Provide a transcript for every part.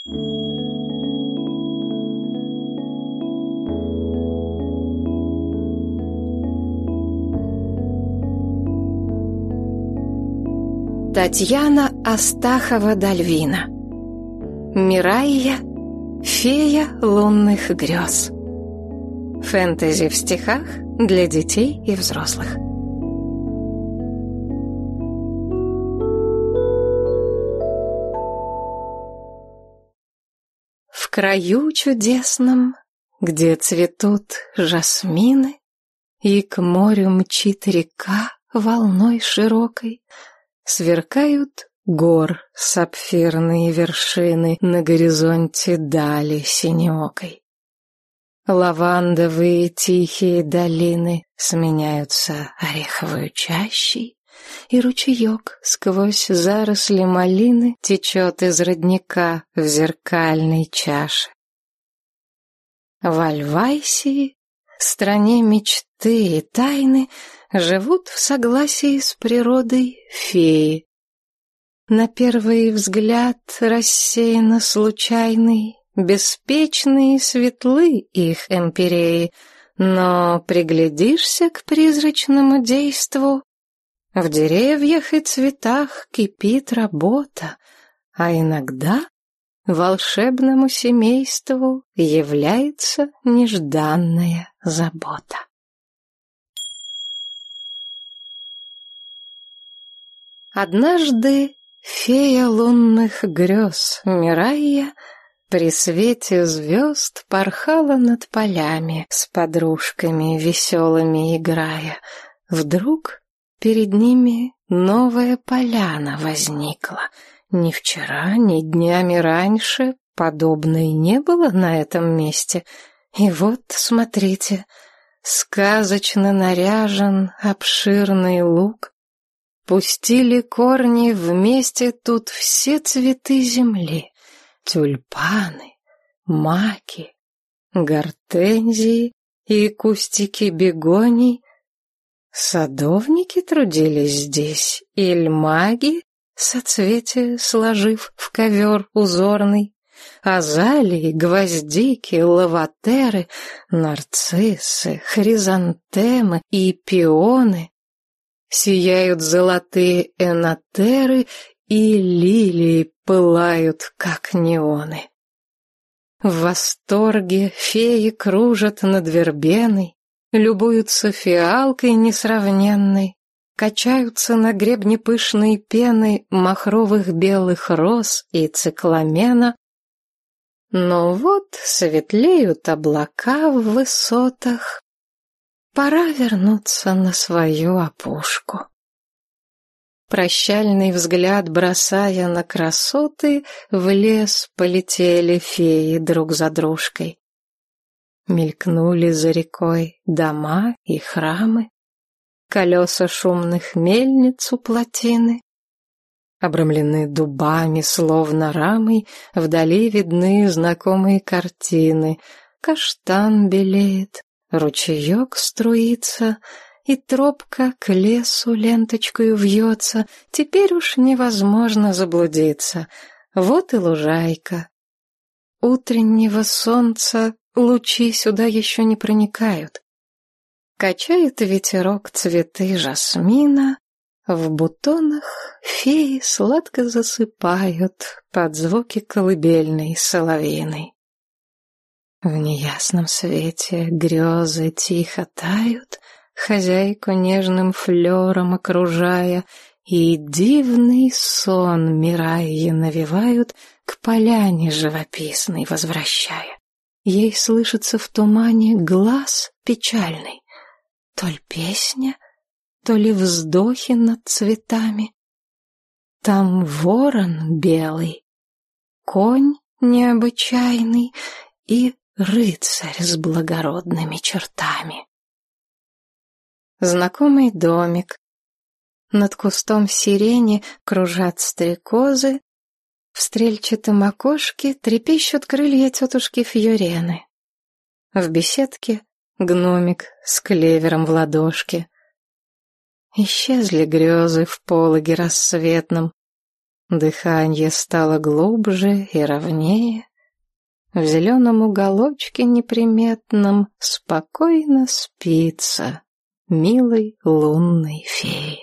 Татьяна Астахова-Дальвина. Мирайя, фея лунных грез. Фэнтези в стихах для детей и взрослых. В краю чудесном, где цветут жасмины, и к морю мчит река волной широкой, сверкают гор сапфирные вершины на горизонте дали синеокой. Лавандовые тихие долины сменяются ореховой чащей, и ручеек сквозь заросли малины течет из родника в зеркальной чаше. В Альвайсии, стране мечты и тайны, живут в согласии с природой феи. На первый взгляд рассеянно случайный, беспечные и светлы их эмпиреи, но приглядишься к призрачному действу, в деревьях и цветах кипит работа, а иногда волшебному семейству является нежданная забота. Однажды фея лунных грез Мирайя при свете звезд порхала над полями с подружками веселыми играя. Вдруг перед ними новая поляна возникла. Ни вчера, ни днями раньше подобной не было на этом месте. И вот, смотрите, сказочно наряжен обширный луг. Пустили корни вместе тут все цветы земли. Тюльпаны, маки, гортензии и кустики бегоний. Садовники трудились здесь, ильмаги, соцветия сложив в ковер узорный, азалии, гвоздики, лаватеры, нарциссы, хризантемы и пионы. Сияют золотые энотеры, и лилии пылают, как неоны. В восторге феи кружат над вербеной, любуются фиалкой несравненной, качаются на гребне пышной пены махровых белых роз и цикламена. Но вот светлеют облака в высотах, пора вернуться на свою опушку. Прощальный взгляд бросая на красоты, в лес полетели феи друг за дружкой. Мелькнули за рекой дома и храмы, колеса шумных мельниц у плотины. Обрамлены дубами, словно рамой, вдали видны знакомые картины. Каштан белеет, ручеек струится, и тропка к лесу ленточкою вьется. Теперь уж невозможно заблудиться. Вот и лужайка. Утреннего солнца лучи сюда еще не проникают. Качает ветерок цветы жасмина, в бутонах феи сладко засыпают под звуки колыбельной соловьиной. В неясном свете грезы тихо тают, хозяйку нежным флером окружая, и дивный сон Мирайи навевают, к поляне живописной возвращая. Ей слышится в тумане глаз печальный, то ли песня, то ли вздохи над цветами. Там ворон белый, конь необычайный и рыцарь с благородными чертами. Знакомый домик. Над кустом сирени кружат стрекозы, в стрельчатом окошке трепещут крылья тетушки Фьюрены. В беседке гномик с клевером в ладошке. Исчезли грезы в пологе рассветном. Дыхание стало глубже и ровнее. В зеленом уголочке неприметном спокойно спится милой лунной фее.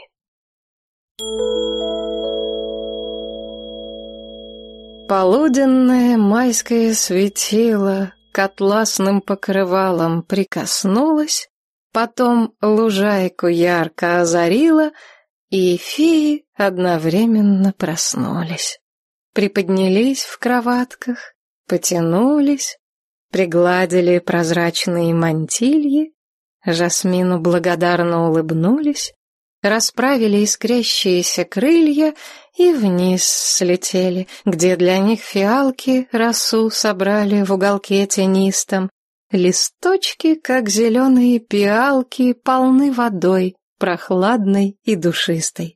Полуденное майское светило к атласным покрывалам прикоснулось, потом лужайку ярко озарило, и феи одновременно проснулись. Приподнялись в кроватках, потянулись, пригладили прозрачные мантильи, Жасмину благодарно улыбнулись, расправили искрящиеся крылья и вниз слетели, где для них фиалки росу собрали в уголке тенистом. Листочки, как зеленые пиалки, полны водой, прохладной и душистой.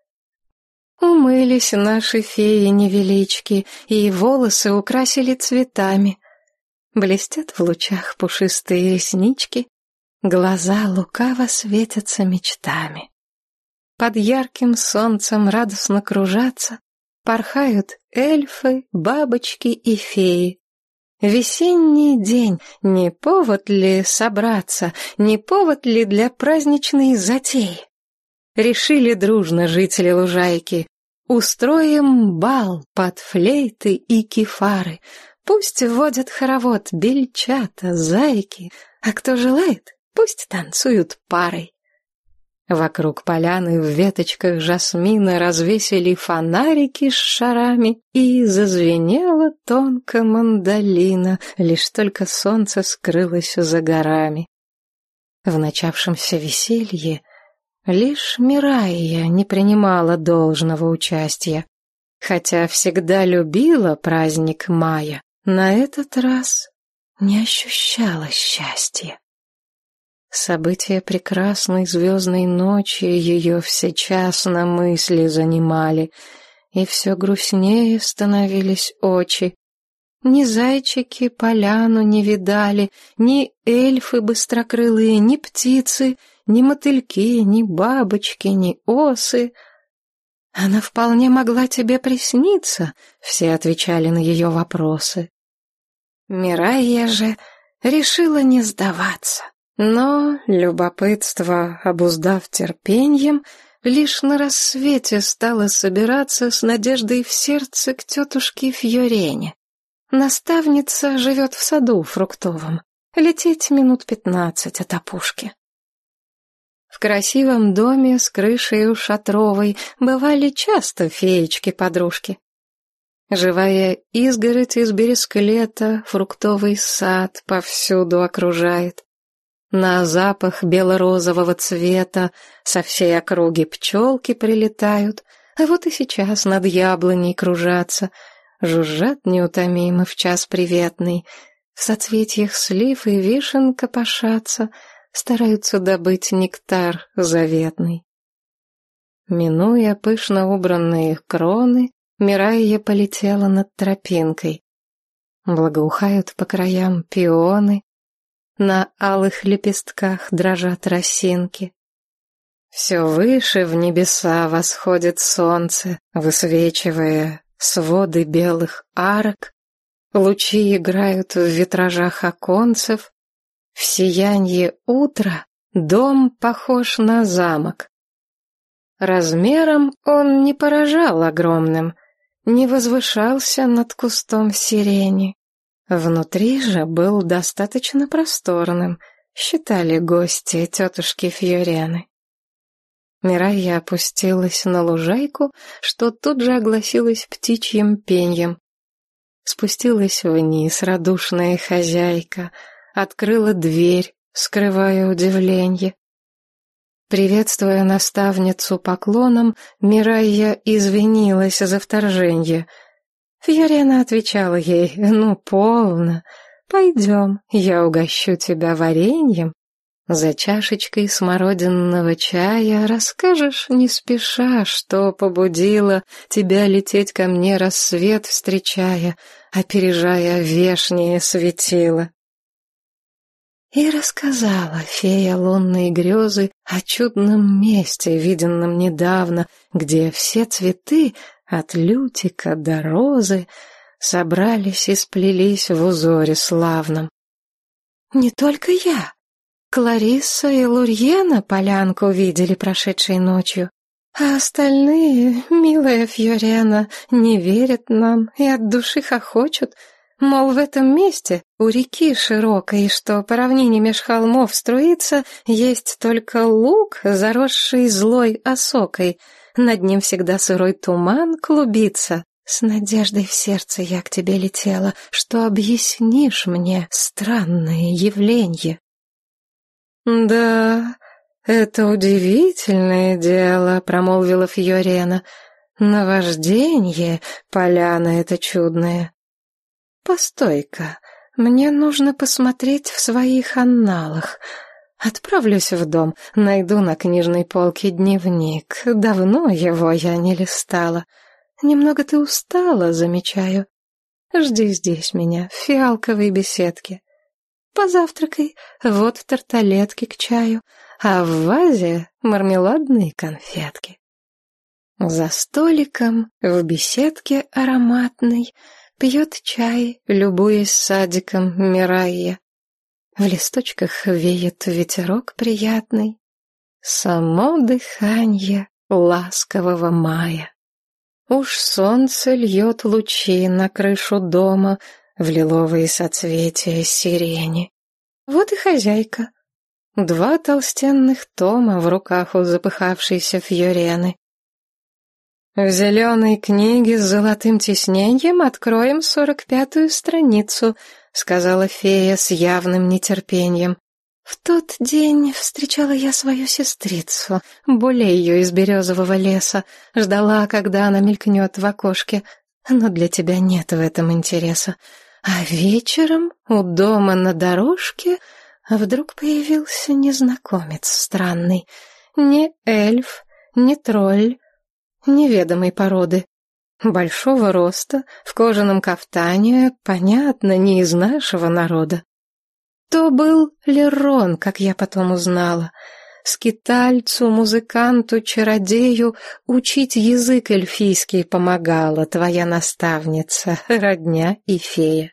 Умылись наши феи-невелички, и волосы украсили цветами. Блестят в лучах пушистые реснички, глаза лукаво светятся мечтами. Под ярким солнцем радостно кружатся, порхают эльфы, бабочки и феи. Весенний день, не повод ли собраться, не повод ли для праздничной затеи? Решили дружно жители лужайки: устроим бал под флейты и кефары. Пусть водят хоровод бельчата, зайки, а кто желает, пусть танцуют парой. Вокруг поляны в веточках жасмина развесили фонарики с шарами, и зазвенела тонко мандолина, лишь только солнце скрылось за горами. В начавшемся веселье лишь Мирайя не принимала должного участия, хотя всегда любила праздник мая, на этот раз не ощущала счастья. События прекрасной звездной ночи ее всечас на мысли занимали, и все грустнее становились очи. Ни зайчики поляну не видали, ни эльфы быстрокрылые, ни птицы, ни мотыльки, ни бабочки, ни осы. Она вполне могла тебе присниться, все отвечали на ее вопросы. Мирайя же решила не сдаваться. Но любопытство, обуздав терпеньем, лишь на рассвете стала собираться с надеждой в сердце к тетушке Фьорене. Наставница живет в саду фруктовом, лететь минут 15 от опушки. В красивом доме с крышей шатровой бывали часто феечки-подружки. Живая изгородь из бересклета, фруктовый сад повсюду окружает. На запах бело-розового цвета со всей округи пчелки прилетают, а вот и сейчас над яблоней кружатся, жужжат неутомимо в час приветный, в соцветиях слив и вишен копошатся, стараются добыть нектар заветный. Минуя пышно убранные кроны, Мирайя полетела над тропинкой. Благоухают по краям пионы, на алых лепестках дрожат росинки. Все выше в небеса восходит солнце, высвечивая своды белых арок. Лучи играют в витражах оконцев. В сиянье утра дом похож на замок. Размером он не поражал огромным, не возвышался над кустом сирени. Внутри же был достаточно просторным, считали гости тетушки Фьорены. Мирайя опустилась на лужайку, что тут же огласилась птичьим пеньем. Спустилась вниз радушная хозяйка, открыла дверь, скрывая удивление. Приветствуя наставницу поклоном, Мирайя извинилась за вторжение. Фьорена отвечала ей: «Ну, полно, пойдем, я угощу тебя вареньем. За чашечкой смородинного чая расскажешь не спеша, что побудило тебя лететь ко мне рассвет встречая, опережая вешнее светило». И рассказала фея лунной грезы о чудном месте, виденном недавно, где все цветы от лютика до розы, собрались и сплелись в узоре славном. Не только я. Кларисса и Лурьена полянку видели прошедшей ночью, а остальные, милая Фьорена, не верят нам и от души хохочут, мол, в этом месте, у реки широкой, что по равнине меж холмов струится, есть только луг, заросший злой осокой, над ним всегда сырой туман клубится. С надеждой в сердце я к тебе летела, что объяснишь мне странное явление. «Да, это удивительное дело», — промолвила Фьорена. «Наважденье, поляна эта чудная. Постой-ка, мне нужно посмотреть в своих анналах. Отправлюсь в дом, найду на книжной полке дневник. Давно его я не листала. Немного ты устала, замечаю. Жди здесь меня, в фиалковой беседке. Позавтракай, вот тарталетки к чаю, а в вазе мармеладные конфетки». За столиком в беседке ароматной пьет чай, любуясь садиком Мирайя. В листочках веет ветерок приятный, само дыханье ласкового мая. Уж солнце льет лучи на крышу дома, в лиловые соцветия сирени. Вот и хозяйка. 2 толстенных тома в руках у запыхавшейся Фьорены. В зеленой книге с золотым тиснением откроем 45-ю страницу, сказала фея с явным нетерпением. В тот день встречала я свою сестрицу, болею из березового леса, ждала, когда она мелькнет в окошке, но для тебя нет в этом интереса. А вечером у дома на дорожке вдруг появился незнакомец странный, не эльф, не тролль, неведомой породы, большого роста, в кожаном кафтане, понятно, не из нашего народа. То был Леррон, как я потом узнала. Скитальцу, музыканту, чародею учить язык эльфийский помогала твоя наставница, родня и фея.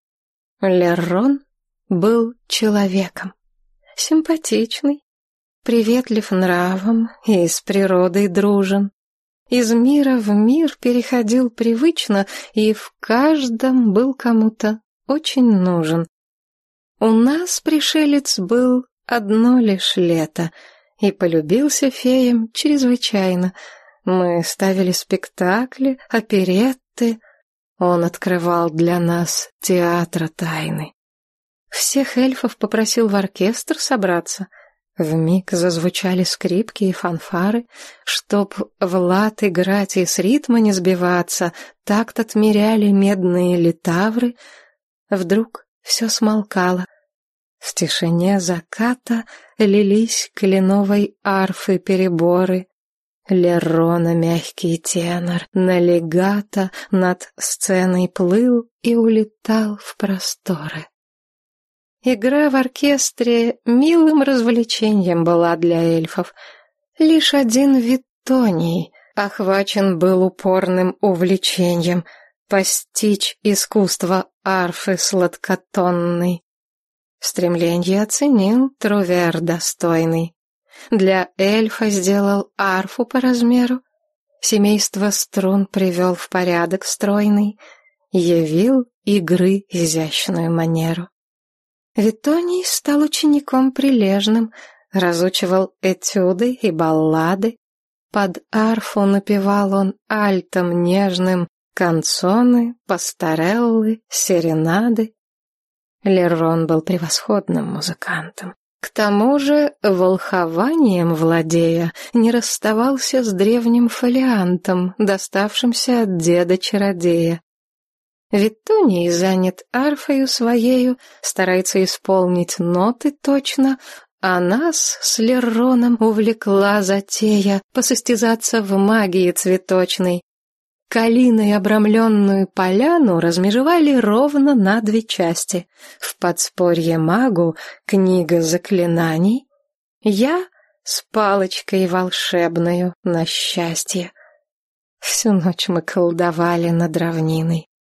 Леррон был человеком, симпатичный, приветлив нравом и с природой дружен. Из мира в мир переходил привычно и в каждом был кому-то очень нужен. У нас пришелец был одно лишь лето и полюбился феям чрезвычайно. Мы ставили спектакли, оперетты. Он открывал для нас театр тайны. Всех эльфов попросил в оркестр собраться. Вмиг зазвучали скрипки и фанфары, чтоб в лад играть и с ритма не сбиваться, такт отмеряли медные литавры. Вдруг все смолкало. В тишине заката лились кленовой арфы переборы. Леррона мягкий тенор на легато над сценой плыл и улетал в просторы. Игра в оркестре милым развлечением была для эльфов. Лишь один Виттоний охвачен был упорным увлечением постичь искусство арфы сладкотонной. Стремленье оценил Трувер достойный. Для эльфа сделал арфу по размеру, семейство струн привел в порядок стройный, явил игры изящную манеру. Виттоний стал учеником прилежным, разучивал этюды и баллады. Под арфу напевал он альтом нежным канцоны, пастореллы, серенады. Леррон был превосходным музыкантом. К тому же, волхованием владея, не расставался с древним фолиантом, доставшимся от деда-чародея. Виттоний занят арфою своею, старается исполнить ноты точно, а нас с Лерроном увлекла затея посостязаться в магии цветочной. Калиной обрамленную поляну размежевали ровно на 2 части. В подспорье магу книга заклинаний, я с палочкой волшебною на счастье. Всю ночь мы колдовали над равниной.